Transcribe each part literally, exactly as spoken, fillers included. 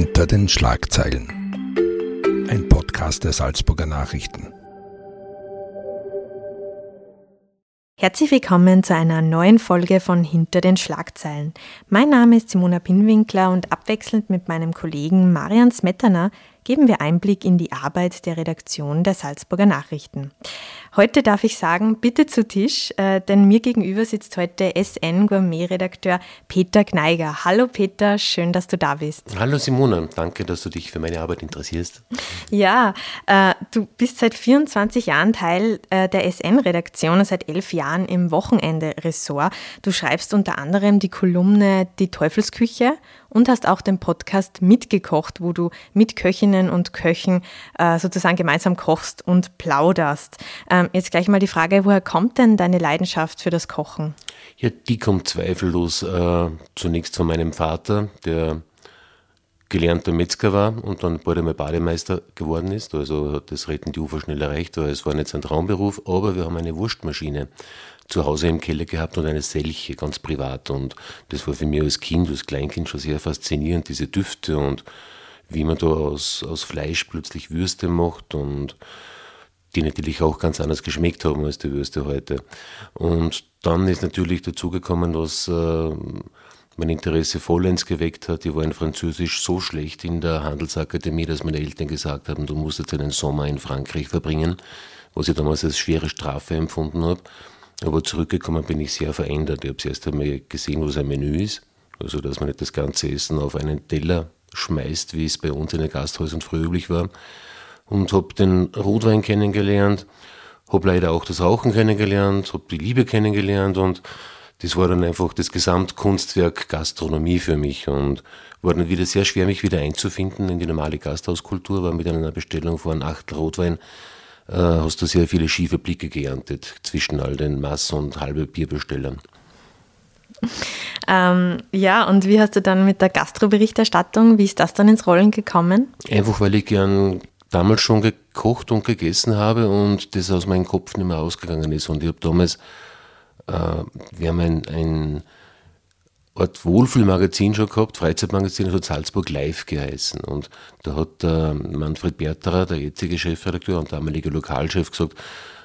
Hinter den Schlagzeilen. Ein Podcast der Salzburger Nachrichten. Herzlich willkommen zu einer neuen Folge von Hinter den Schlagzeilen. Mein Name ist Simona Pinwinkler und abwechselnd mit meinem Kollegen Marian Smetana geben wir Einblick in die Arbeit der Redaktion der Salzburger Nachrichten. Heute darf ich sagen, bitte zu Tisch, äh, denn mir gegenüber sitzt heute S N-Gourmet-Redakteur Peter Gneiger. Hallo Peter, schön, dass du da bist. Hallo Simona, danke, dass du dich für meine Arbeit interessierst. Ja, äh, du bist seit vierundzwanzig Jahren Teil äh, der S N-Redaktion und seit elf Jahren im Wochenende-Ressort. Du schreibst unter anderem die Kolumne Die Teufelsküche und hast auch den Podcast Mitgekocht, wo du mit Köchinnen und Köchen äh, sozusagen gemeinsam kochst und plauderst. Ähm, jetzt gleich mal die Frage, woher kommt denn deine Leidenschaft für das Kochen? Ja, die kommt zweifellos äh, zunächst von meinem Vater, der gelernter Metzger war und dann bald einmal Bademeister geworden ist. Also hat das Retten die Ufer schnell erreicht, weil es war nicht sein Traumberuf, aber wir haben eine Wurstmaschine zu Hause im Keller gehabt und eine Selche, ganz privat. Und das war für mich als Kind, als Kleinkind schon sehr faszinierend, diese Düfte und wie man da aus, aus Fleisch plötzlich Würste macht und die natürlich auch ganz anders geschmeckt haben als die Würste heute. Und dann ist natürlich dazugekommen, was äh, mein Interesse vollends geweckt hat. Ich war in Französisch so schlecht in der Handelsakademie, dass meine Eltern gesagt haben, du musst jetzt einen Sommer in Frankreich verbringen, was ich damals als schwere Strafe empfunden habe. Aber zurückgekommen bin ich sehr verändert. Ich habe zuerst einmal gesehen, was ein Menü ist. Also, dass man nicht das ganze Essen auf einen Teller schmeißt, wie es bei uns in den Gasthäusern früher üblich war. Und habe den Rotwein kennengelernt, habe leider auch das Rauchen kennengelernt, habe die Liebe kennengelernt und das war dann einfach das Gesamtkunstwerk Gastronomie für mich und war dann wieder sehr schwer, mich wieder einzufinden in die normale Gasthauskultur, weil mit einer Bestellung von Achtel Rotwein äh, hast du sehr viele schiefe Blicke geerntet zwischen all den Mass- und halbe Bierbestellern. Ähm, ja, und wie hast du dann mit der Gastroberichterstattung, wie ist das dann ins Rollen gekommen? Einfach, weil ich gern damals schon gekocht und gegessen habe und das aus meinem Kopf nicht mehr ausgegangen ist. Und ich habe damals, äh, wir haben ein, ein Art Wohlfühlmagazin schon gehabt, Freizeitmagazin, das hat Salzburg Live geheißen. Und da hat äh, Manfred Berterer, der jetzige Chefredakteur und damalige Lokalchef, gesagt,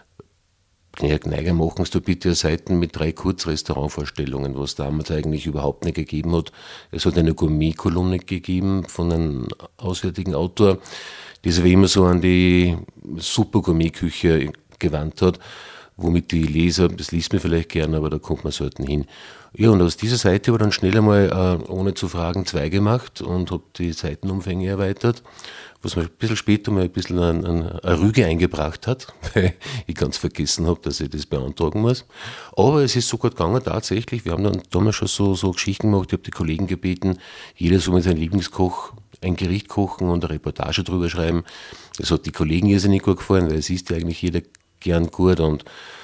Herr Gneiger, machen Sie bitte Seiten mit drei Kurzrestaurantvorstellungen, was damals eigentlich überhaupt nicht gegeben hat. Es hat eine Gourmet-Kolumne gegeben von einem auswärtigen Autor, die sich wie immer so an die Super-Gourmet-Küche gewandt hat, womit die Leser, das liest man vielleicht gerne, aber da kommt man selten hin. Ja, und aus dieser Seite habe ich dann schnell einmal, äh, ohne zu fragen, zwei gemacht und habe die Seitenumfänge erweitert, was mir ein bisschen später mal ein bisschen eine, eine, eine Rüge eingebracht hat, weil ich ganz vergessen habe, dass ich das beantragen muss. Aber es ist so gut gegangen tatsächlich. Wir haben dann damals schon so, so Geschichten gemacht. Ich habe die Kollegen gebeten, jeder soll mit seinem Lieblingskoch ein Gericht kochen und eine Reportage drüber schreiben. Das hat die Kollegen irrsinnig gut gefallen, weil es isst ja eigentlich jeder gern gut und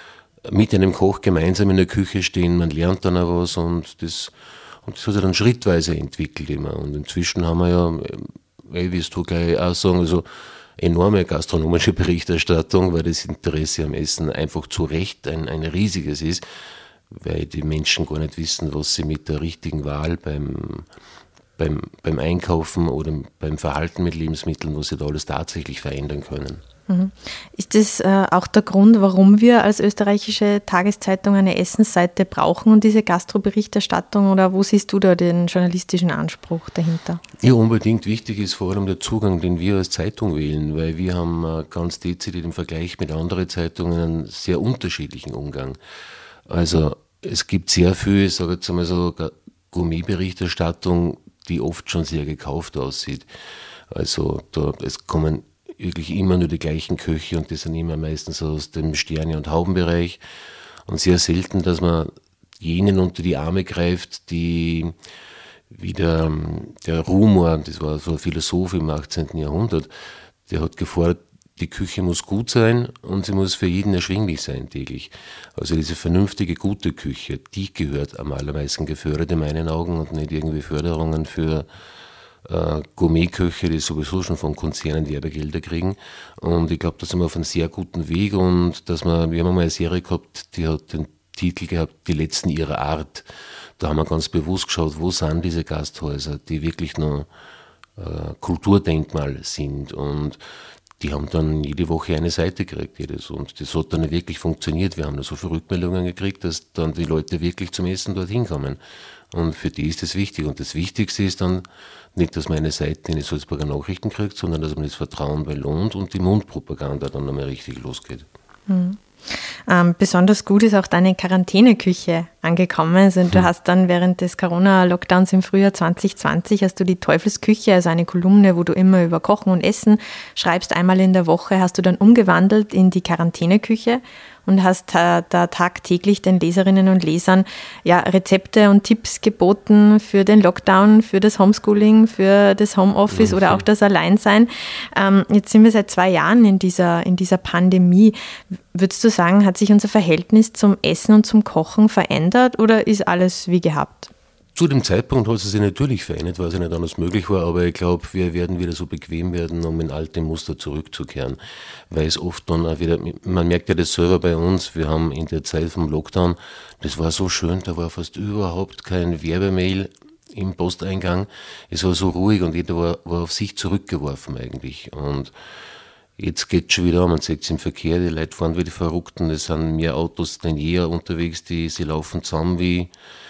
mit einem Koch gemeinsam in der Küche stehen, man lernt dann auch was und das, und das hat sich dann schrittweise entwickelt immer. Und inzwischen haben wir ja, wie wirst du gleich auch sagen, also enorme gastronomische Berichterstattung, weil das Interesse am Essen einfach zu Recht ein, ein riesiges ist, weil die Menschen gar nicht wissen, was sie mit der richtigen Wahl beim, beim, beim Einkaufen oder beim Verhalten mit Lebensmitteln, was sie da alles tatsächlich verändern können. Ist das äh, auch der Grund, warum wir als österreichische Tageszeitung eine Essensseite brauchen und diese Gastroberichterstattung, oder wo siehst du da den journalistischen Anspruch dahinter? Ja, unbedingt wichtig ist vor allem der Zugang, den wir als Zeitung wählen, weil wir haben äh, ganz dezidiert im Vergleich mit anderen Zeitungen einen sehr unterschiedlichen Umgang. Also es gibt sehr viel, ich sage jetzt einmal so, Gourmet-Berichterstattung, die oft schon sehr gekauft aussieht. Also da, es kommen wirklich immer nur die gleichen Köche und die sind immer meistens aus dem Sterne- und Haubenbereich und sehr selten, dass man jenen unter die Arme greift, die wie der, der Rumor, das war so ein Philosoph im achtzehnten Jahrhundert, der hat gefordert, die Küche muss gut sein und sie muss für jeden erschwinglich sein täglich. Also diese vernünftige, gute Küche, die gehört am allermeisten gefördert in meinen Augen und nicht irgendwie Förderungen für äh, Gourmetköche, die sowieso schon von Konzernen Werbegelder kriegen. Und ich glaube, da sind wir auf einem sehr guten Weg und dass wir, wir haben mal eine Serie gehabt, die hat den Titel gehabt, Die Letzten ihrer Art. Da haben wir ganz bewusst geschaut, wo sind diese Gasthäuser, die wirklich noch äh, Kulturdenkmal sind. Und die haben dann jede Woche eine Seite gekriegt, jedes. Und das hat dann wirklich funktioniert. Wir haben da so viele Rückmeldungen gekriegt, dass dann die Leute wirklich zum Essen dorthin kommen. Und für die ist das wichtig. Und das Wichtigste ist dann nicht, dass man eine Seite in die Salzburger Nachrichten kriegt, sondern dass man das Vertrauen belohnt und die Mundpropaganda dann einmal richtig losgeht. Mhm. Ähm, besonders gut ist auch deine Quarantäneküche angekommen. Also du hm. hast dann während des Corona-Lockdowns im Frühjahr zwanzig zwanzig hast du die Teufelsküche, also eine Kolumne, wo du immer über Kochen und Essen schreibst, einmal in der Woche, hast du dann umgewandelt in die Quarantäneküche und hast äh, da tagtäglich den Leserinnen und Lesern ja, Rezepte und Tipps geboten für den Lockdown, für das Homeschooling, für das Homeoffice mhm. oder auch das Alleinsein. Ähm, jetzt sind wir seit zwei Jahren in dieser, in dieser Pandemie. Würdest du sagen, hat sich unser Verhältnis zum Essen und zum Kochen verändert oder ist alles wie gehabt? Zu dem Zeitpunkt hat es sich natürlich verändert, weil es ja nicht anders möglich war, aber ich glaube, wir werden wieder so bequem werden, um in alte Muster zurückzukehren, weil es oft dann auch wieder, man merkt ja das selber bei uns, wir haben in der Zeit vom Lockdown, das war so schön, da war fast überhaupt kein Werbemail im Posteingang, es war so ruhig und jeder war, war auf sich zurückgeworfen eigentlich und jetzt geht es schon wieder an, man sieht es im Verkehr, die Leute fahren wie die Verrückten, es sind mehr Autos denn je unterwegs, die, sie laufen zusammen wie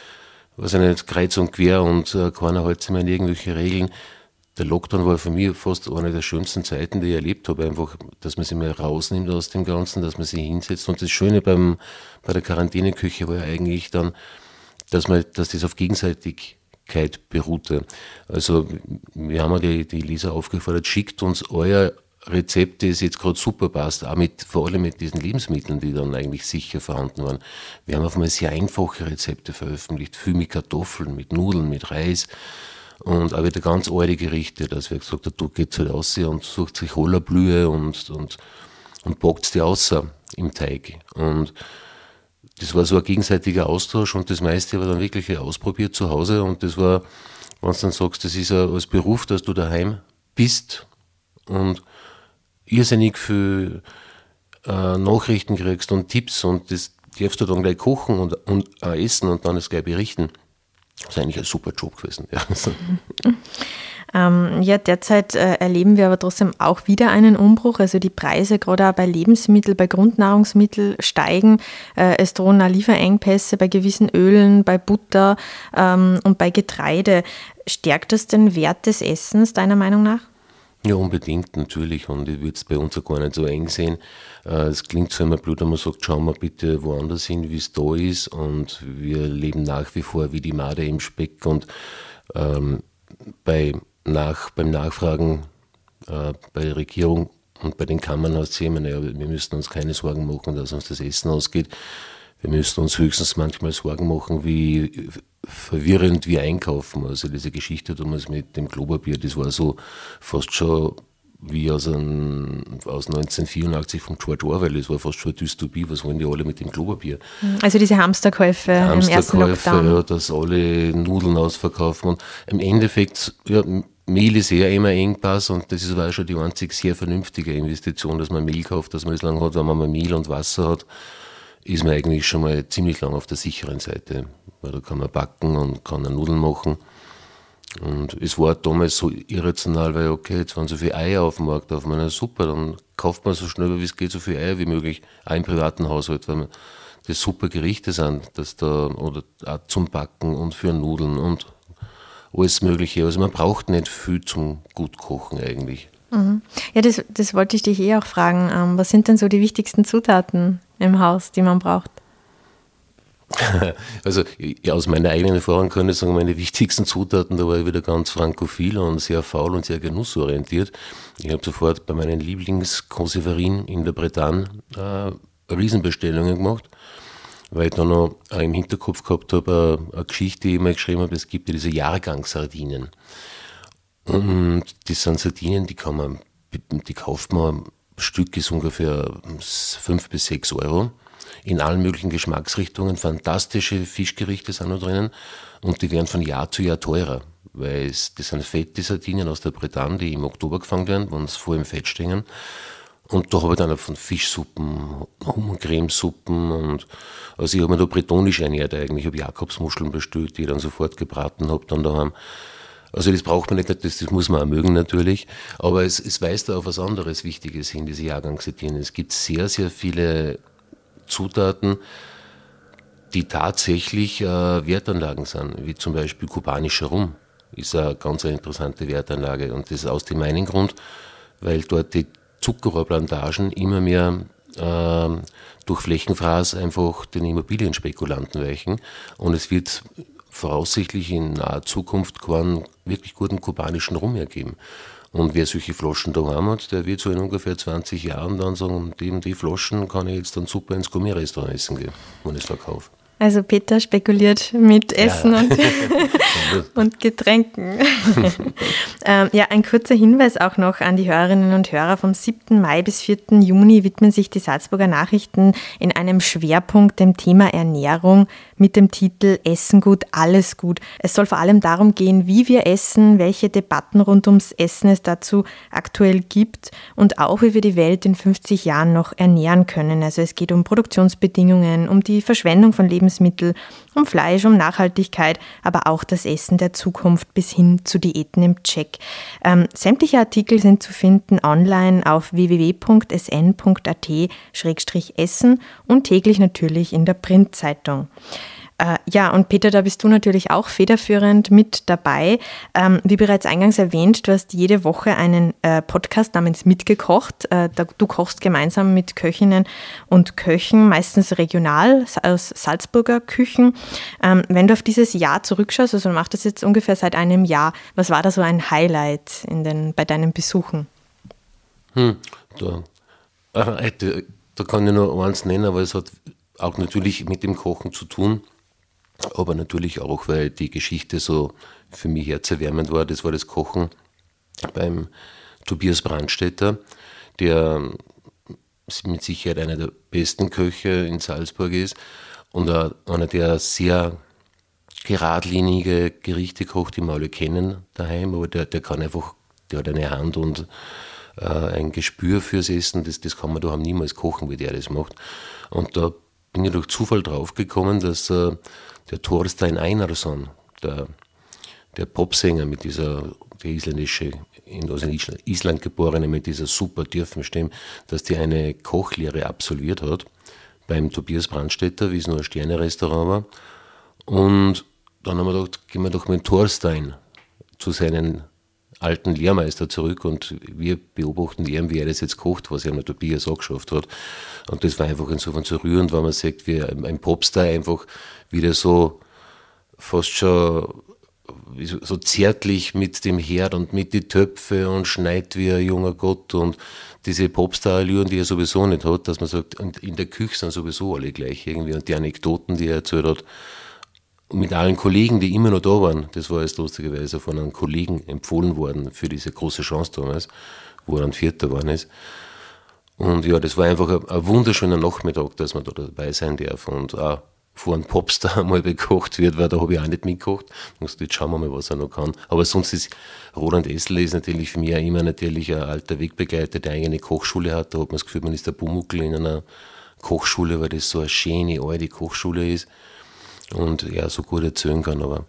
was ja nicht kreuz und quer und äh, keiner hält sich mehr an irgendwelche Regeln. Der Lockdown war für mich fast eine der schönsten Zeiten, die ich erlebt habe. Einfach, dass man sich mal rausnimmt aus dem Ganzen, dass man sich hinsetzt. Und das Schöne beim, bei der Quarantäneküche war ja eigentlich dann, dass, man, dass das auf Gegenseitigkeit beruhte. Also wir haben ja die, die Leser aufgefordert, schickt uns euer Rezept, das jetzt gerade super passt, auch mit, vor allem mit diesen Lebensmitteln, die dann eigentlich sicher vorhanden waren. Wir haben auf einmal sehr einfache Rezepte veröffentlicht, viel mit Kartoffeln, mit Nudeln, mit Reis und auch wieder ganz alte Gerichte, dass wir gesagt haben, du geht halt raus und sucht sich Hollerblühe und, und, und backt die außer im Teig. Und das war so ein gegenseitiger Austausch und das meiste war dann wirklich ausprobiert zu Hause und das war, wenn du dann sagst, das ist ja als Beruf, dass du daheim bist und irrsinnig viel äh, Nachrichten kriegst und Tipps und das darfst du dann gleich kochen und, und äh, essen und dann das gleich berichten. Das ist eigentlich ein super Job gewesen. Ja, ähm, ja derzeit äh, erleben wir aber trotzdem auch wieder einen Umbruch. Also die Preise gerade auch bei Lebensmitteln, bei Grundnahrungsmitteln steigen. Äh, es drohen auch Lieferengpässe bei gewissen Ölen, bei Butter ähm, und bei Getreide. Stärkt das den Wert des Essens deiner Meinung nach? Ja, unbedingt, natürlich. Und ich würde es bei uns auch gar nicht so eng sehen. Es klingt so immer blöd, wenn man sagt, schauen wir bitte woanders hin, wie es da ist. Und wir leben nach wie vor wie die Made im Speck. Und ähm, bei nach, beim Nachfragen äh, bei der Regierung und bei den Kammern heißt es immer, naja, wir müssen uns keine Sorgen machen, dass uns das Essen ausgeht. Wir müssen uns höchstens manchmal Sorgen machen, wie verwirrend wir einkaufen. Also diese Geschichte damals mit dem Klopapier, das war so fast schon wie aus, ein, aus neunzehnhundertvierundachtzig von George Orwell. Das war fast schon eine Dystopie. Was wollen die alle mit dem Klopapier? Also diese Hamsterkäufe im ersten Lockdown. Ja, dass alle Nudeln ausverkaufen. Und im Endeffekt, ja, Mehl ist eher immer Engpass und das ist aber auch schon die einzig sehr vernünftige Investition, dass man Mehl kauft, dass man das lang hat. Wenn man mal Mehl und Wasser hat, ist man eigentlich schon mal ziemlich lang auf der sicheren Seite. Weil da kann man backen und kann Nudeln machen. Und es war damals so irrational, weil okay, jetzt waren so viele Eier auf dem Markt, auf meiner super, dann kauft man so schnell wie es geht so viele Eier wie möglich, auch im privaten Haushalt, weil das super Gerichte sind, dass da, oder auch zum Backen und für Nudeln und alles Mögliche. Also man braucht nicht viel zum Gutkochen eigentlich. Mhm. Ja, das, das wollte ich dich eh auch fragen. Ähm, was sind denn so die wichtigsten Zutaten im Haus, die man braucht? Also ja, aus meiner eigenen Erfahrung kann ich sagen, meine wichtigsten Zutaten, da war ich wieder ganz frankophil und sehr faul und sehr genussorientiert. Ich habe sofort bei meinen Lieblingskonserverien in der Bretagne äh, Riesenbestellungen gemacht, weil ich dann noch äh, im Hinterkopf gehabt habe, äh, eine Geschichte, die ich mal geschrieben habe, es gibt ja diese Jahrgangssardinen. Und das sind Sardinen, die kann man, die kauft man, ein Stück ist ungefähr fünf bis sechs Euro. In allen möglichen Geschmacksrichtungen, fantastische Fischgerichte sind noch drinnen und die werden von Jahr zu Jahr teurer, weil es, das sind fette Sardinen aus der Bretagne, die im Oktober gefangen werden, wenn es vor im Fett stehen. Und da habe ich dann auch von Fischsuppen, Hummercremesuppen und also ich habe mir da bretonisch ernährt eigentlich, ich habe Jakobsmuscheln bestellt, die ich dann sofort gebraten habe, dann daheim. Also das braucht man nicht, das, das muss man auch mögen natürlich, aber es, es weist auf was anderes Wichtiges hin, diese Jahrgangsetiketten. Es gibt sehr, sehr viele Zutaten, die tatsächlich äh, Wertanlagen sind, wie zum Beispiel kubanischer Rum, ist eine ganz interessante Wertanlage und das aus dem einen Grund, weil dort die Zuckerrohrplantagen immer mehr äh, durch Flächenfraß einfach den Immobilienspekulanten weichen und es wird voraussichtlich in naher Zukunft keinen wirklich guten kubanischen Rum mehr geben. Und wer solche Flaschen daheim hat, der wird so in ungefähr zwanzig Jahren dann sagen, die und die Flaschen kann ich jetzt dann super ins Gourmet-Restaurant essen gehen, wenn ich es da kaufe. Also Peter spekuliert mit Essen ja. und, und Getränken. ähm, ja, ein kurzer Hinweis auch noch an die Hörerinnen und Hörer. Vom siebten Mai bis vierten Juni widmen sich die Salzburger Nachrichten in einem Schwerpunkt dem Thema Ernährung mit dem Titel Essen gut, alles gut. Es soll vor allem darum gehen, wie wir essen, welche Debatten rund ums Essen es dazu aktuell gibt und auch, wie wir die Welt in fünfzig Jahren noch ernähren können. Also es geht um Produktionsbedingungen, um die Verschwendung von Lebensmitteln, Lebensmittel, um Fleisch, um Nachhaltigkeit, aber auch das Essen der Zukunft bis hin zu Diäten im Check. Ähm, sämtliche Artikel sind zu finden online auf w w w punkt s n punkt a t slash essen und täglich natürlich in der Printzeitung. Äh, ja, und Peter, da bist du natürlich auch federführend mit dabei. Ähm, wie bereits eingangs erwähnt, du hast jede Woche einen äh, Podcast namens Mitgekocht. Äh, da, du kochst gemeinsam mit Köchinnen und Köchen, meistens regional aus Salzburger Küchen. Ähm, wenn du auf dieses Jahr zurückschaust, also du machst das jetzt ungefähr seit einem Jahr, was war da so ein Highlight in den, bei deinen Besuchen? Hm, da, äh, da, da kann ich nur eins nennen, aber es hat auch natürlich mit dem Kochen zu tun. Aber natürlich auch, weil die Geschichte so für mich herzerwärmend war. Das war das Kochen beim Tobias Brandstätter, der mit Sicherheit einer der besten Köche in Salzburg ist und einer, der sehr geradlinige Gerichte kocht, die wir alle kennen daheim, aber der, der kann einfach, der hat eine Hand und äh, ein Gespür fürs Essen, das, das kann man daheim niemals kochen, wie der das macht. Und da bin ich durch Zufall draufgekommen, dass äh, der Thorstein Einarsson, der, der Popsänger mit dieser, der isländische, also in Island geborene, mit dieser super tiefen Stimme, dass der eine Kochlehre absolviert hat beim Tobias Brandstätter, wie es nur ein Sterne-Restaurant war. Und dann haben wir gedacht, gehen wir doch mit Thorstein zu seinen alten Lehrmeister zurück und wir beobachten ihn, wie er das jetzt kocht, was er mit Tobias auch geschafft hat. Und das war einfach insofern so rührend, weil man sagt, wie ein Popstar einfach wieder so fast schon so zärtlich mit dem Herd und mit die Töpfe und schneit wie ein junger Gott und diese Popstar-Allüren, die er sowieso nicht hat, dass man sagt, und in der Küche sind sowieso alle gleich irgendwie und die Anekdoten, die er erzählt hat, mit allen Kollegen, die immer noch da waren, das war jetzt lustigerweise von einem Kollegen empfohlen worden für diese große Chance damals, wo er dann Vierter geworden ist. Und ja, das war einfach ein, ein wunderschöner Nachmittag, dass man da dabei sein darf und auch vor einem Popstar mal bekocht wird, weil da habe ich auch nicht mitgekocht. Jetzt schauen wir mal, was er noch kann. Aber sonst ist Roland Essler ist natürlich für mich auch immer natürlich ein alter Wegbegleiter, der eigene Kochschule hat. Da hat man das Gefühl, man ist der Bumuckel in einer Kochschule, weil das so eine schöne, alte Kochschule ist. Und er so gut erzählen kann, aber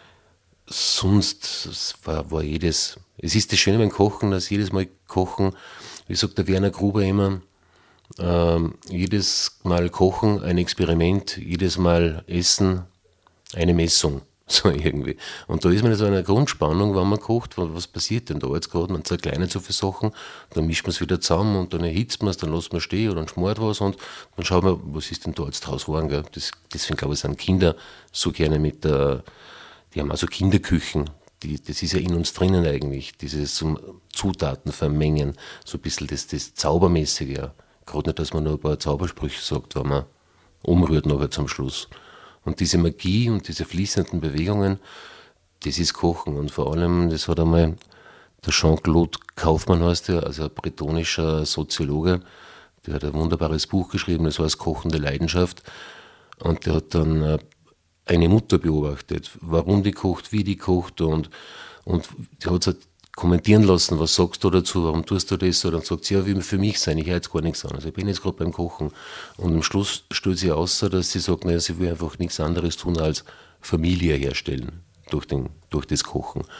sonst war, war jedes, es ist das Schöne beim Kochen, dass jedes Mal Kochen, wie sagt der Werner Gruber immer, ähm, jedes Mal Kochen ein Experiment, jedes Mal Essen eine Messung, so irgendwie. Und da ist man in so einer Grundspannung, wenn man kocht, was passiert denn da jetzt gerade, man zerkleinert so viele Sachen, dann mischt man es wieder zusammen und dann erhitzt man es, dann lässt man stehen oder dann schmort was und dann schaut man, was ist denn da jetzt draus geworden, gell? Das, deswegen glaube ich, sind Kinder so gerne mit der, die haben also Kinderküchen, die, das ist ja in uns drinnen eigentlich, dieses zum Zutaten vermengen, so ein bisschen das, das Zaubermäßige, ja. Gerade nicht, dass man nur ein paar Zaubersprüche sagt, wenn man umrührt nachher zum Schluss. Und diese Magie und diese fließenden Bewegungen, das ist Kochen. Und vor allem, das hat einmal der Jean-Claude Kaufmann, heißt der, also ein bretonischer Soziologe, der hat ein wunderbares Buch geschrieben, das heißt Kochende Leidenschaft. Und der hat dann eine Mutter beobachtet, warum die kocht, wie die kocht und, und die hat es kommentieren lassen, was sagst du dazu, warum tust du das? Und dann sagt sie, ja, wie für mich sein, ich höre jetzt gar nichts anderes. Ich bin jetzt gerade beim Kochen. Und am Schluss stellt sie aus, dass sie sagt, naja, sie will einfach nichts anderes tun, als Familie herstellen durch, den, durch das Kochen.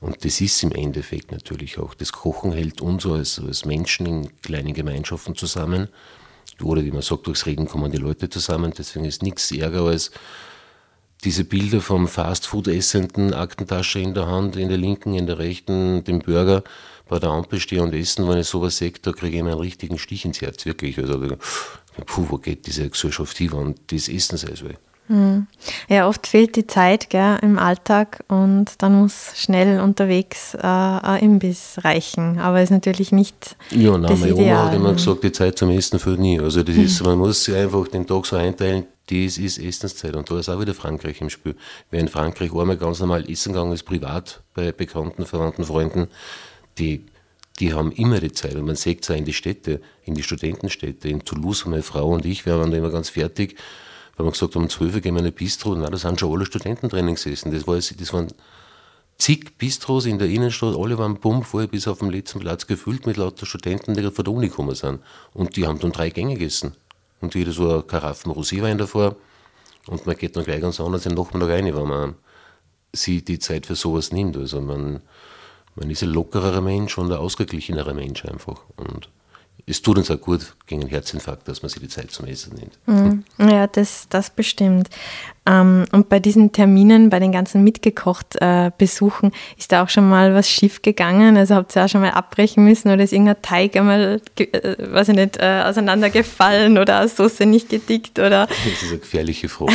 Und das ist im Endeffekt natürlich auch. Das Kochen hält uns als, als Menschen in kleinen Gemeinschaften zusammen. Oder wie man sagt, durchs Reden kommen die Leute zusammen. Deswegen ist nichts ärger als diese Bilder vom Fastfood-Essenden, Aktentasche in der Hand, in der linken, in der rechten, den Burger bei der Ampel stehen und essen. Wenn ich sowas sehe, da kriege ich immer einen richtigen Stich ins Herz, wirklich. Also, puh, wo geht diese Gesellschaft hin, und das essen sie also. Hm. Ja, oft fehlt die Zeit, gell, im Alltag, und dann muss schnell unterwegs äh, ein Imbiss reichen. Aber ist natürlich nicht ja, nein, das meine Ideal. Oma hat immer gesagt, die Zeit zum Essen fehlt nie. Also das ist, man muss sich einfach den Tag so einteilen, das ist Essenszeit. Und da ist auch wieder Frankreich im Spiel. Wer in Frankreich einmal ganz normal essen gegangen ist, privat, bei Bekannten, Verwandten, Freunden, die, die haben immer die Zeit. Und man sieht es auch in die Städte, in die Studentenstädte. In Toulouse, meine Frau und ich, wir waren da immer ganz fertig, weil wir gesagt haben, um zwölf Uhr gehen wir in ein Bistro. Na, da sind schon alle Studenten drinnen gesessen. Das, war, das waren zig Bistros in der Innenstadt, alle waren bummvoll bis auf den letzten Platz gefüllt mit lauter Studenten, die gerade von der Uni gekommen sind. Und die haben dann drei Gänge gegessen. Und jeder so eine Karaffen Roséwein davor. Und man geht dann gleich ganz anders den Nachmittag rein, wenn man sich die Zeit für sowas nimmt. Also man, man ist ein lockerer Mensch und ein ausgeglichenerer Mensch einfach. Und es tut uns auch gut gegen einen Herzinfarkt, dass man sich die Zeit zum Essen nimmt. Mhm. Ja, das, das bestimmt. Ähm, und bei diesen Terminen, bei den ganzen Mitgekocht-Besuchen, äh, ist da auch schon mal was schief gegangen? Also habt ihr auch schon mal abbrechen müssen, oder ist irgendein Teig einmal, äh, weiß ich nicht, äh, auseinandergefallen oder eine Soße nicht gedickt? Oder? Das ist eine gefährliche Frage.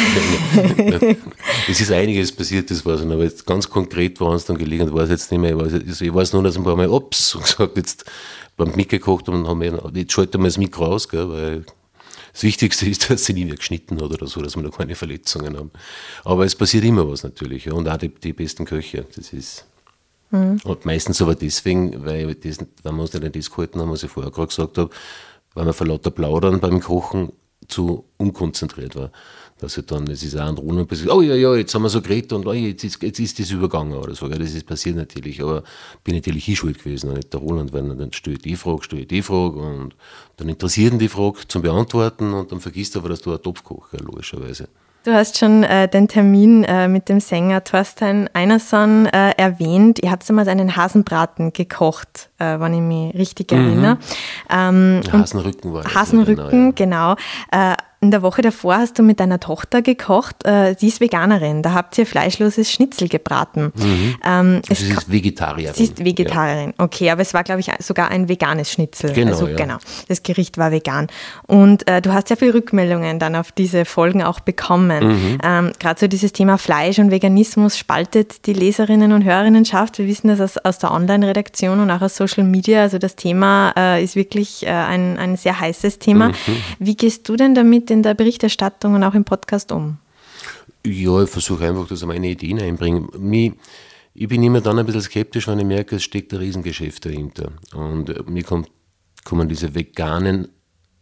Es ist einiges passiert, das weiß ich, aber jetzt ganz konkret, woran es dann gelegen hat, weiß ich jetzt nicht mehr. Ich weiß, also ich weiß nur, dass ein paar Mal ups und gesagt, jetzt beim mitgekocht und haben wir, jetzt schalten wir das Mikro aus, gell, weil das Wichtigste ist, dass sie nie mehr geschnitten hat oder so, dass wir da keine Verletzungen haben. Aber es passiert immer was natürlich, ja, und auch die, die besten Köche, das ist. Mhm. Und meistens aber deswegen, weil das, wenn wir uns nicht an das gehalten haben, was ich vorher gerade gesagt habe, weil man vor lauter Plaudern beim Kochen zu unkonzentriert war. Dass ich dann, es ist auch ein Roland passiert, oh ja, ja, jetzt haben wir so geredet und oh, jetzt, ist, jetzt ist das übergangen oder so. Ja, das ist passiert natürlich, aber bin natürlich ich schuld gewesen, und nicht der Roland, weil dann stellt die Frage, stellt die Frage und dann interessiert ihn die Frage zum Beantworten und dann vergisst du aber, dass du ein Topfkoch, ja, logischerweise. Du hast schon äh, den Termin äh, mit dem Sänger Thorstein Einerson äh, erwähnt. Ihr habt damals einen Hasenbraten gekocht, äh, wenn ich mich richtig mhm. erinnere. Ähm, Hasenrücken war das. Hasenrücken, genau. Ja. genau. Äh, in der Woche davor hast du mit deiner Tochter gekocht. Äh, sie ist Veganerin. Da habt ihr fleischloses Schnitzel gebraten. Mhm. Ähm, es sie ist Vegetarierin. Sie ist Vegetarierin, ja. Okay. Aber es war, glaube ich, sogar ein veganes Schnitzel. Genau, also, ja. genau. Das Gericht war vegan. Und äh, du hast sehr viele Rückmeldungen dann auf diese Folgen auch bekommen. Mhm. Ähm, Gerade so dieses Thema Fleisch und Veganismus spaltet die Leserinnen und Hörerinnenschaft. Wir wissen das aus, aus der Online-Redaktion und auch aus Social Media. Also das Thema äh, ist wirklich äh, ein, ein sehr heißes Thema. Mhm. Wie gehst du denn damit in der Berichterstattung und auch im Podcast um? Ja, ich versuche einfach, dass ich meine Ideen einbringe. Mich, ich bin immer dann ein bisschen skeptisch, wenn ich merke, es steckt ein Riesengeschäft dahinter. Und äh, mir kommt, kommen diese veganen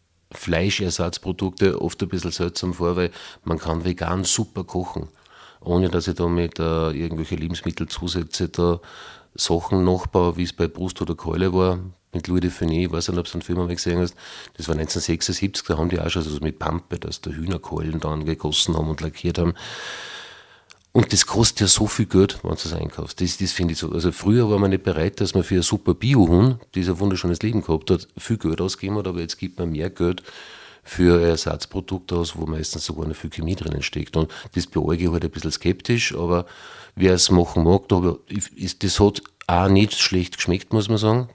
Fleischersatzprodukte oft ein bisschen seltsam vor, weil man kann vegan super kochen, ohne dass ich da mit äh, irgendwelche Lebensmittelzusätze da Sachen nachbaue, wie es bei Brust oder Keule war, mit Louis de Funès, ich weiß nicht, ob du so einen Film mal gesehen hast, das war neunzehnhundertsechsundsiebzig, da haben die auch schon so mit Pampe, dass da Hühnerkeulen dann gegossen haben und lackiert haben. Und das kostet ja so viel Geld, wenn du das einkaufst. Das, das finde ich so. Also früher war man nicht bereit, dass man für ein super Bio-Huhn, das ein wunderschönes Leben gehabt hat, viel Geld ausgegeben hat, aber jetzt gibt man mehr Geld für Ersatzprodukte aus, wo meistens sogar eine viel Chemie drinnen steckt. Und das beäuge ich halt ein bisschen skeptisch, aber wer es machen mag, da, ist, das hat auch nicht schlecht geschmeckt, muss man sagen.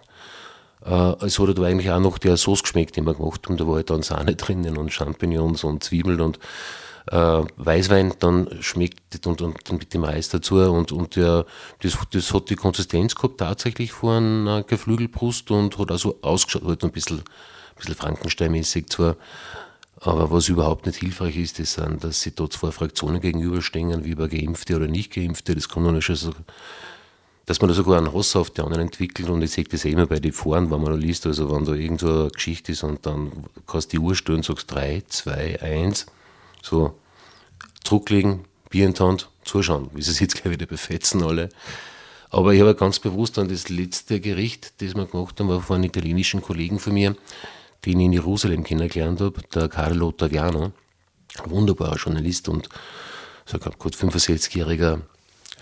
Äh, es hat aber eigentlich auch noch der Sauce geschmeckt, den wir gemacht haben. Da war halt dann Sahne drinnen und Champignons und Zwiebeln und äh, Weißwein, dann schmeckt und, und, und mit dem Reis dazu und, und der, das, das hat die Konsistenz gehabt tatsächlich von einer Geflügelbrust und hat auch so ausgeschaut, halt ein bisschen, ein bisschen Frankenstein-mäßig zwar, aber was überhaupt nicht hilfreich ist, ist, dass sie da zwei Fraktionen gegenüberstehen, wie über Geimpfte oder Nicht-Geimpfte, das kommt noch schon so, dass man da sogar einen Hass auf die anderen entwickelt, und ich sehe das ja immer bei den Foren, wenn man da liest, also wenn da irgend so eine Geschichte ist und dann kannst du die Uhr stellen und sagst drei, zwei, eins, so zurücklegen, Bier in die Hand, zuschauen, wie sie sich jetzt gleich wieder befetzen alle. Aber ich habe ganz bewusst an das letzte Gericht, das wir gemacht haben, war von einem italienischen Kollegen von mir, den ich in Jerusalem kennengelernt habe, der Carlo Taviano, ein wunderbarer Journalist und so ein gut fünfundsechzigjähriger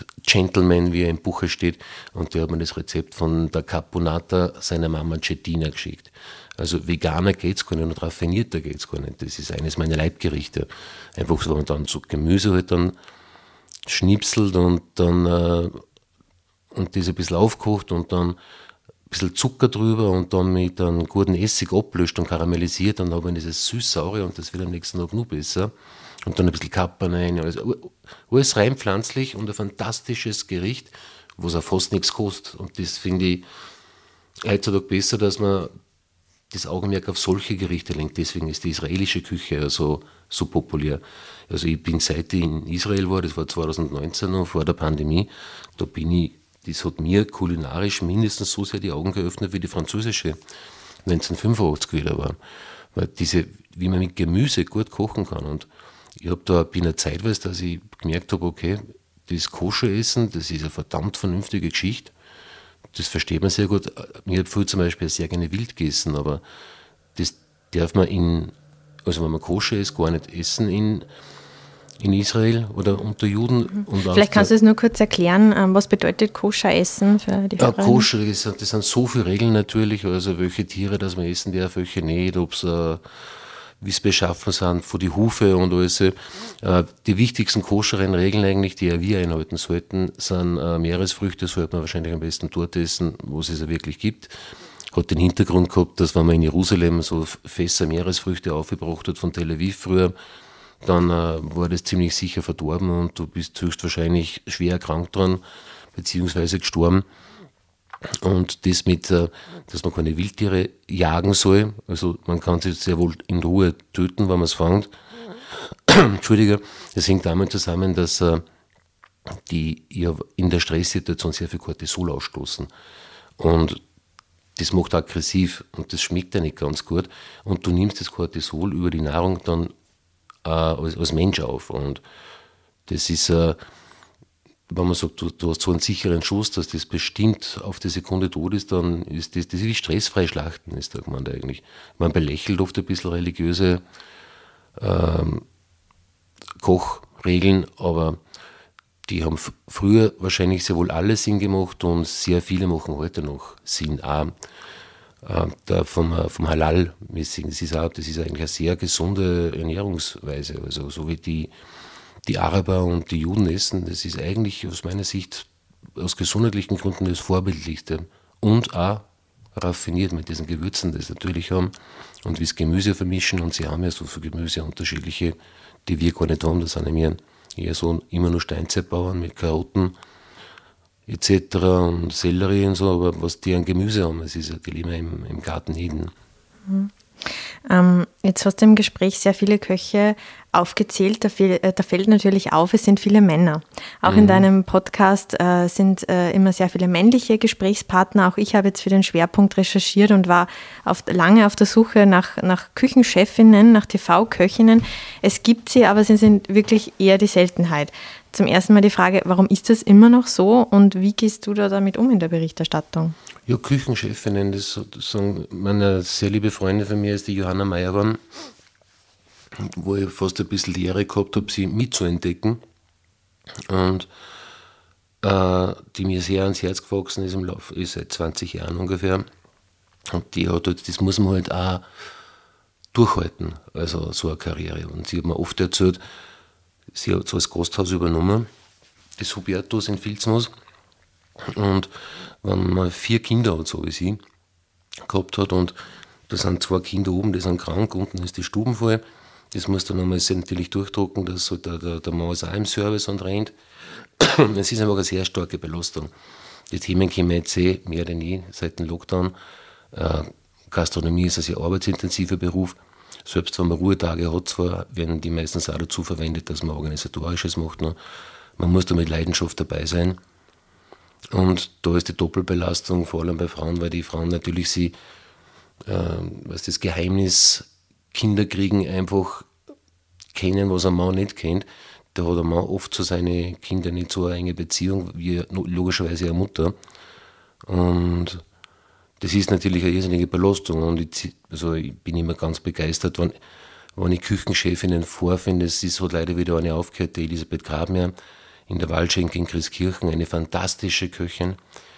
Gentleman, wie er im Buche steht, und der hat mir das Rezept von der Caponata seiner Mama Cettina geschickt. Also veganer geht's gar nicht und raffinierter geht's gar nicht. Das ist eines meiner Leibgerichte. Einfach so, wenn man dann so Gemüse halt dann schnipselt und dann äh, und das ein bisschen aufkocht und dann ein bisschen Zucker drüber und dann mit einem guten Essig ablöscht und karamellisiert, dann hat man dieses süß-saure und das wird am nächsten Tag nur besser. Und dann ein bisschen Kapern rein. Also alles rein pflanzlich und ein fantastisches Gericht, was auch fast nichts kostet. Und das finde ich heutzutage besser, dass man das Augenmerk auf solche Gerichte lenkt. Deswegen ist die israelische Küche so, so populär. Also ich bin, seit ich in Israel war, das war zwanzig neunzehn noch, vor der Pandemie, da bin ich, das hat mir kulinarisch mindestens so sehr die Augen geöffnet, wie die französische neunzehnhundertfünfundachtzig wieder war. Weil diese, wie man mit Gemüse gut kochen kann. Und ich habe da, bin eine zeitweise, dass ich gemerkt habe, okay, das Koscher-Essen, das ist eine verdammt vernünftige Geschichte. Das versteht man sehr gut. Ich habe früher zum Beispiel sehr gerne wild gegessen, aber das darf man in, also wenn man Koscher isst, gar nicht essen in, in Israel oder unter Juden. Und vielleicht kannst du es nur kurz erklären, was bedeutet Koscher-Essen für die Hörerinnen? Ja, Koscher, das sind, das sind so viele Regeln natürlich, also welche Tiere, dass man essen darf, welche nicht, ob es äh, wie es beschaffen sind, von die Hufe und alles. Äh, die wichtigsten koscheren Regeln eigentlich, die ja wir einhalten sollten, sind äh, Meeresfrüchte, sollte man wahrscheinlich am besten dort essen, wo es es ja wirklich gibt. Hat den Hintergrund gehabt, dass wenn man in Jerusalem so Fässer Meeresfrüchte aufgebracht hat von Tel Aviv früher, dann äh, war das ziemlich sicher verdorben und du bist höchstwahrscheinlich schwer erkrankt dran, beziehungsweise gestorben. Und das mit, dass man keine Wildtiere jagen soll, also man kann sie sehr wohl in Ruhe töten, wenn man es fängt. Entschuldige, das hängt damit zusammen, dass die ja in der Stresssituation sehr viel Cortisol ausstoßen. Und das macht aggressiv und das schmeckt ja nicht ganz gut. Und du nimmst das Cortisol über die Nahrung dann äh, als, als Mensch auf. Und das ist äh, wenn man sagt, du, du hast so einen sicheren Schuss, dass das bestimmt auf die Sekunde tot ist, dann ist das, das ist wie stressfrei schlachten, ist da gemeint eigentlich. Man belächelt oft ein bisschen religiöse ähm, Kochregeln, aber die haben f- früher wahrscheinlich sehr wohl alle Sinn gemacht und sehr viele machen heute noch Sinn. Auch äh, da vom, vom Halal-mäßigen, das ist auch, das ist eigentlich eine sehr gesunde Ernährungsweise, also so wie die die Araber und die Juden essen, das ist eigentlich aus meiner Sicht aus gesundheitlichen Gründen das Vorbildlichste und auch raffiniert mit diesen Gewürzen, die sie natürlich haben und wie es Gemüse vermischen und sie haben ja so viele Gemüse unterschiedliche, die wir gar nicht haben, das sind ja eher so immer nur Steinzeitbauern mit Karotten et cetera und Sellerie und so, aber was die an Gemüse haben, das ist ja, die leben im, im Garten Eden. Mhm. Ähm, jetzt hast du im Gespräch sehr viele Köche aufgezählt, da, fehl, äh, da fällt natürlich auf, es sind viele Männer. Auch mhm. in deinem Podcast äh, sind äh, immer sehr viele männliche Gesprächspartner. Auch ich habe jetzt für den Schwerpunkt recherchiert und war auf, lange auf der Suche nach, nach Küchenchefinnen, nach T V-Köchinnen. Es gibt sie, aber sie sind wirklich eher die Seltenheit. Zum ersten Mal die Frage, warum ist das immer noch so und wie gehst du da damit um in der Berichterstattung? Ja, Küchenchefinnen, das, das sagen meine sehr liebe Freundin von mir ist die Johanna Meyerborn, wo ich fast ein bisschen die Ehre gehabt habe, sie mitzuentdecken und äh, die mir sehr ans Herz gewachsen ist im Laufe, ist seit zwanzig Jahren ungefähr. Und die hat halt, das muss man halt auch durchhalten, also so eine Karriere. Und sie hat mir oft erzählt, sie hat so das Gasthaus übernommen, das Hubertus in Vilsmus. Und wenn man vier Kinder hat, so wie sie gehabt hat, und da sind zwei Kinder oben, die sind krank, unten ist die Stuben voll, das muss dann nochmal natürlich durchdrucken, dass so der, der, der Mann ist auch im Service und rennt. Es ist einfach eine sehr starke Belastung. Die Themen kommen jetzt eh mehr denn je seit dem Lockdown. Äh, Gastronomie ist ein sehr arbeitsintensiver Beruf. Selbst wenn man Ruhetage hat, zwar werden die meistens auch dazu verwendet, dass man Organisatorisches macht. Noch. Man muss da mit Leidenschaft dabei sein. Und da ist die Doppelbelastung, vor allem bei Frauen, weil die Frauen natürlich sie, äh, was das Geheimnis Kinder kriegen, einfach kennen, was ein Mann nicht kennt. Da hat ein Mann oft zu seinen Kindern nicht so eine enge Beziehung, wie logischerweise eine Mutter. Und das ist natürlich eine irrsinnige Belastung. Und ich, also ich bin immer ganz begeistert, wenn, wenn ich Küchenchefinnen vorfinde. Es ist halt leider wieder eine aufgehört, die Elisabeth Grabmeier in der Waldschenke in Christkirchen, eine fantastische Köchin.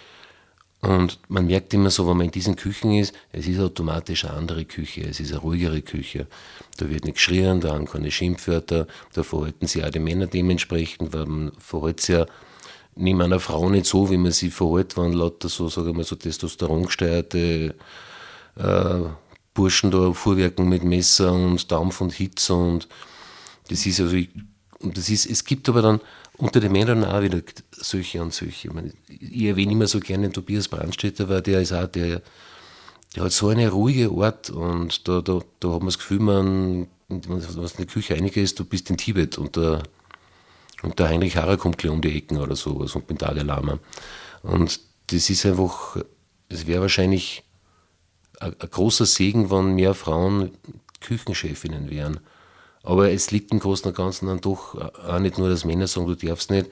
Und man merkt immer so, wenn man in diesen Küchen ist, es ist automatisch eine andere Küche, es ist eine ruhigere Küche. Da wird nicht geschrien, da haben keine Schimpfwörter, da verhalten sich auch die Männer dementsprechend, weil man verhält sich ja neben einer Frau nicht so, wie man sie verhält, wenn lauter so, sage ich mal, so testosterongesteuerte äh, Burschen da vorwerken mit Messer und Dampf und Hitze und das ist also, ich, und das ist, es gibt aber dann unter den Männern auch wieder solche und solche. Ich, meine, ich erwähne immer so gerne den Tobias Brandstätter, weil der ist auch, der, der hat so eine ruhige Art und da, da, da hat man das Gefühl, man, wenn du in die Küche reingehst, du bist in Tibet und der, und der Heinrich Harrer kommt gleich um die Ecken oder sowas und bin da der Lama. Und das ist einfach, es wäre wahrscheinlich ein, ein großer Segen, wenn mehr Frauen Küchenchefinnen wären. Aber es liegt im Großen und Ganzen dann doch auch nicht nur, dass Männer sagen, du darfst nicht.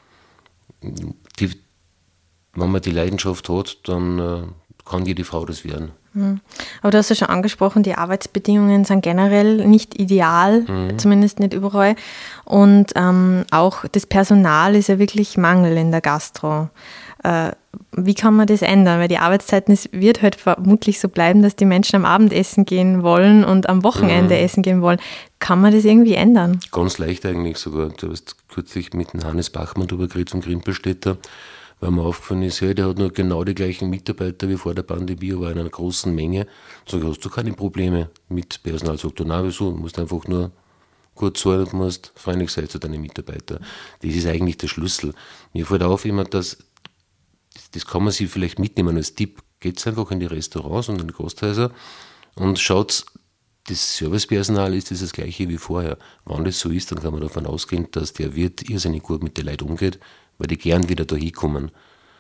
Die, wenn man die Leidenschaft hat, dann äh, kann jede Frau das werden. Mhm. Aber du hast ja schon angesprochen, die Arbeitsbedingungen sind generell nicht ideal, mhm. zumindest nicht überall. Und ähm, auch das Personal ist ja wirklich Mangel in der Gastro. Äh, wie kann man das ändern? Weil die Arbeitszeiten, es wird halt vermutlich so bleiben, dass die Menschen am Abend essen gehen wollen und am Wochenende mhm. essen gehen wollen. Kann man das irgendwie ändern? Ganz leicht eigentlich sogar. Du hast kürzlich mit dem Hannes Bachmann darüber geredet vom Grimpelstädter, weil mir aufgefallen ist, hey, der hat nur genau die gleichen Mitarbeiter wie vor der Pandemie, aber in einer großen Menge. Sag ich, hast du keine Probleme mit Personal? Sagt er, nein, wieso? Du musst einfach nur gut zahlen und musst freundlich sein zu deinen Mitarbeitern. Das ist eigentlich der Schlüssel. Mir fällt auf immer, dass das kann man sich vielleicht mitnehmen als Tipp. Geht einfach in die Restaurants und in die Gasthäuser und schaut, das Servicepersonal ist das, das gleiche wie vorher. Wenn das so ist, dann kann man davon ausgehen, dass der Wirt irrsinnig gut mit den Leuten umgeht, weil die gern wieder da hinkommen.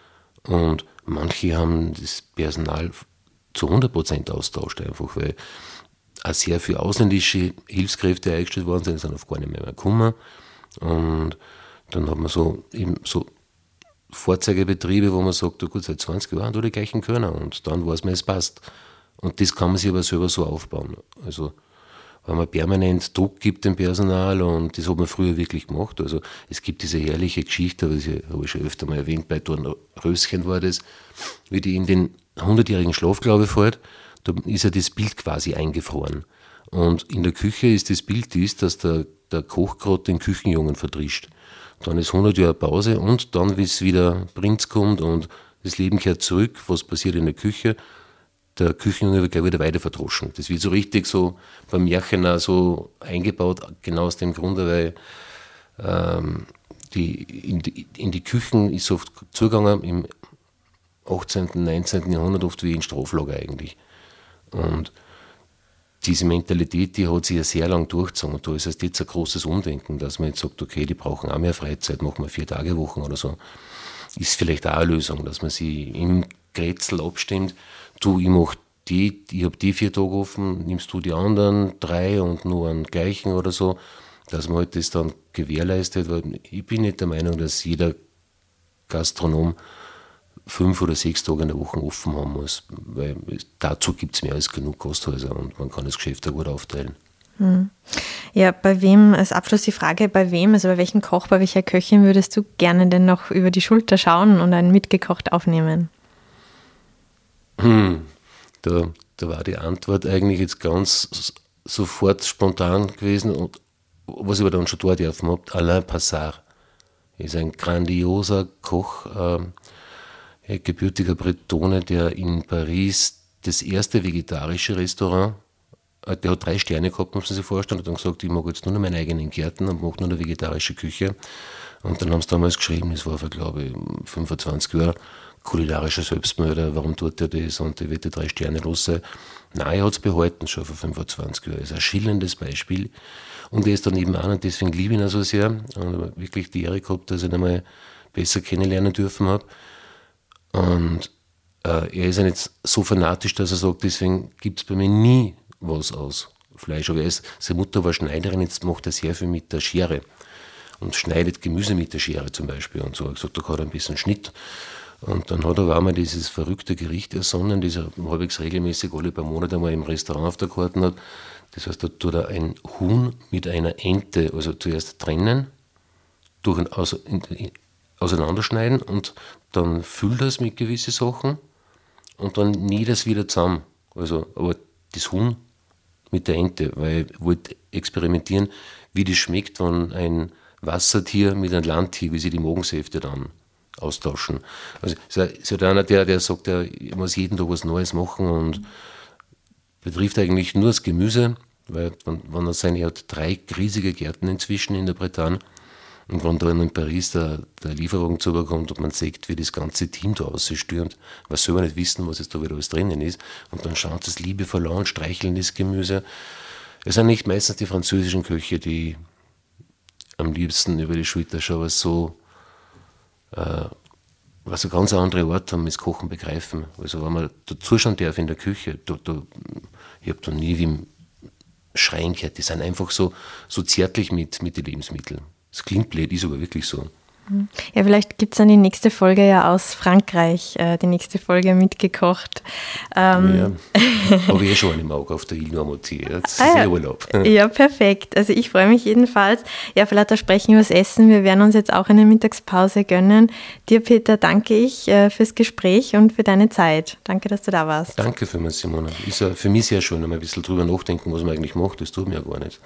Und manche haben das Personal zu hundert Prozent austauscht, einfach weil auch sehr viele ausländische Hilfskräfte eingestellt worden sind, sind auf gar nicht mehr, mehr gekommen. Und dann hat man so eben so Vorzeigebetriebe, wo man sagt, oh gut, seit zwanzig Jahren haben wir die gleichen Körner und dann weiß man, es passt. Und das kann man sich aber selber so aufbauen. Also, wenn man permanent Druck gibt dem Personal und das hat man früher wirklich gemacht. Also, es gibt diese herrliche Geschichte, das habe ich schon öfter mal erwähnt, bei Dornröschen war das, wie die in den hundertjährigen Schlaf, glaube ich, fällt, da ist ja das Bild quasi eingefroren. Und in der Küche ist das Bild dies, dass der, der Koch gerade den Küchenjungen verdrischt. Dann ist hundert Jahre Pause und dann, wie es wieder Prinz kommt und das Leben kehrt zurück, was passiert in der Küche, der Küchenjunge wird gleich wieder weiter verdroschen. Das wird so richtig so beim Märchen auch so eingebaut, genau aus dem Grunde, weil ähm, die, in, die, in die Küchen ist oft zugegangen im achtzehnten, neunzehnten Jahrhundert oft wie in Straflager eigentlich. Und diese Mentalität, die hat sich ja sehr lang durchgezogen. Und da ist erst jetzt ein großes Umdenken, dass man jetzt sagt, okay, die brauchen auch mehr Freizeit, machen wir vier Tage Wochen oder so. Ist vielleicht auch eine Lösung, dass man sich im Grätzl abstimmt. Du, ich mach die, ich habe die vier Tage offen, nimmst du die anderen drei und nur einen gleichen oder so, dass man halt das dann gewährleistet. Weil ich bin nicht der Meinung, dass jeder Gastronom fünf oder sechs Tage in der Woche offen haben muss, weil dazu gibt es mehr als genug Gasthäuser und man kann das Geschäft ja gut aufteilen. Hm. Ja, bei wem, als Abschluss die Frage, bei wem, also bei welchem Koch, bei welcher Köchin würdest du gerne denn noch über die Schulter schauen und ein mitgekocht aufnehmen? Hm. Da, da war die Antwort eigentlich jetzt ganz sofort spontan gewesen und was ich aber dann schon dort dürfen habe, Alain Passard ist ein grandioser Koch, äh, ein gebürtiger Bretone, der in Paris das erste vegetarische Restaurant, der hat drei Sterne gehabt, muss man sich vorstellen, hat dann gesagt, ich mag jetzt nur noch meinen eigenen Gärten und mache nur eine vegetarische Küche. Und dann haben sie damals geschrieben, das war vor, glaube ich, fünfundzwanzig Jahren, kulinarischer Selbstmörder, warum tut er das und der wird die drei Sterne los sein. Nein, er hat es behalten, schon vor fünfundzwanzig Jahren. Das ist ein schillerndes Beispiel. Und er ist dann eben an und deswegen liebe ich ihn so sehr. Und wirklich die Ehre gehabt, dass ich ihn einmal besser kennenlernen dürfen habe. Und äh, er ist ja nicht so fanatisch, dass er sagt, deswegen gibt es bei mir nie was aus Fleisch. Aber er ist, seine Mutter war Schneiderin, jetzt macht er sehr viel mit der Schere und schneidet Gemüse mit der Schere zum Beispiel. Und so hat er gesagt, da hat er ein bisschen Schnitt. Und dann hat er auch mal dieses verrückte Gericht ersonnen, das er halbwegs regelmäßig alle paar Monate mal im Restaurant auf der Karte hat. Das heißt, da tut er ein Huhn mit einer Ente, also zuerst trennen, durch ein, aus, in, in, auseinanderschneiden und dann füll das mit gewissen Sachen und dann nähe das wieder zusammen. Also, aber das Huhn mit der Ente, weil ich wollte experimentieren, wie das schmeckt, wenn ein Wassertier mit einem Landtier, wie sie die Magensäfte dann austauschen. Also es ist halt einer, der, der sagt, er muss jeden Tag was Neues machen und betrifft eigentlich nur das Gemüse, weil wenn er seine, er hat drei riesige Gärten inzwischen in der Bretagne und wenn da in Paris der, der Lieferung zubekommt und man sieht, wie das ganze Team da rausstürmt, weil sie selber nicht wissen, was jetzt da wieder alles drinnen ist und dann schauen sie es liebevoll an, streicheln das Gemüse. Es sind nicht meistens die französischen Köche, die am liebsten über die Schulter schauen, was so äh, was eine ganz andere Art haben, das Kochen begreifen. Also wenn man da zuschauen darf in der Küche, da, da, ich habe da nie wie im Schreien gehört, die sind einfach so, so zärtlich mit, mit den Lebensmitteln. Das klingt blöd, ist aber wirklich so. Ja, vielleicht gibt es dann die nächste Folge ja aus Frankreich, äh, die nächste Folge mitgekocht. Ähm. Ja, habe ich eh schon einen Auge auf der Ile Noirmoutier. Das ist ah, ja. ja Urlaub. Ja, perfekt. Also ich freue mich jedenfalls. Ja, vielleicht auch sprechen über das Essen. Wir werden uns jetzt auch eine Mittagspause gönnen. Dir, Peter, danke ich äh, fürs Gespräch und für deine Zeit. Danke, dass du da warst. Danke für mich, Simone. Ist ja für mich sehr schön, einmal ein bisschen drüber nachdenken, was man eigentlich macht. Das tut mir ja gar nicht.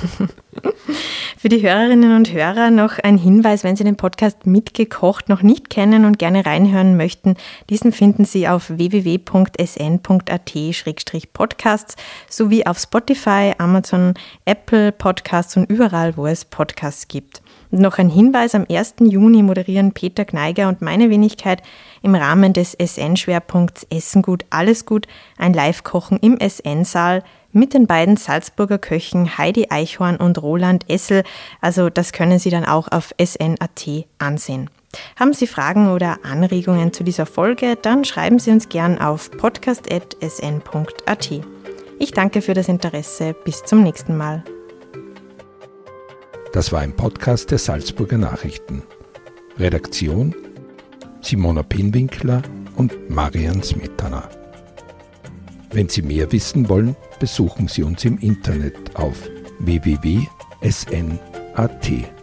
Für die Hörerinnen und Hörer noch ein Hinweis, wenn Sie den Podcast Mitgekocht noch nicht kennen und gerne reinhören möchten. Diesen finden Sie auf w w w punkt s n punkt a t slash podcasts sowie auf Spotify, Amazon, Apple Podcasts und überall, wo es Podcasts gibt. Und noch ein Hinweis, am ersten Juni moderieren Peter Gneiger und meine Wenigkeit im Rahmen des S N-Schwerpunkts Essen gut, alles gut ein Live-Kochen im S N-Saal mit den beiden Salzburger Köchen Heidi Eichhorn und Roland Essel. Also das können Sie dann auch auf s n punkt a t ansehen. Haben Sie Fragen oder Anregungen zu dieser Folge, dann schreiben Sie uns gern auf podcast at s n punkt a t. Ich danke für das Interesse. Bis zum nächsten Mal. Das war ein Podcast der Salzburger Nachrichten. Redaktion Simona Pinwinkler und Marian Smetana. Wenn Sie mehr wissen wollen, besuchen Sie uns im Internet auf w w w punkt s n punkt a t.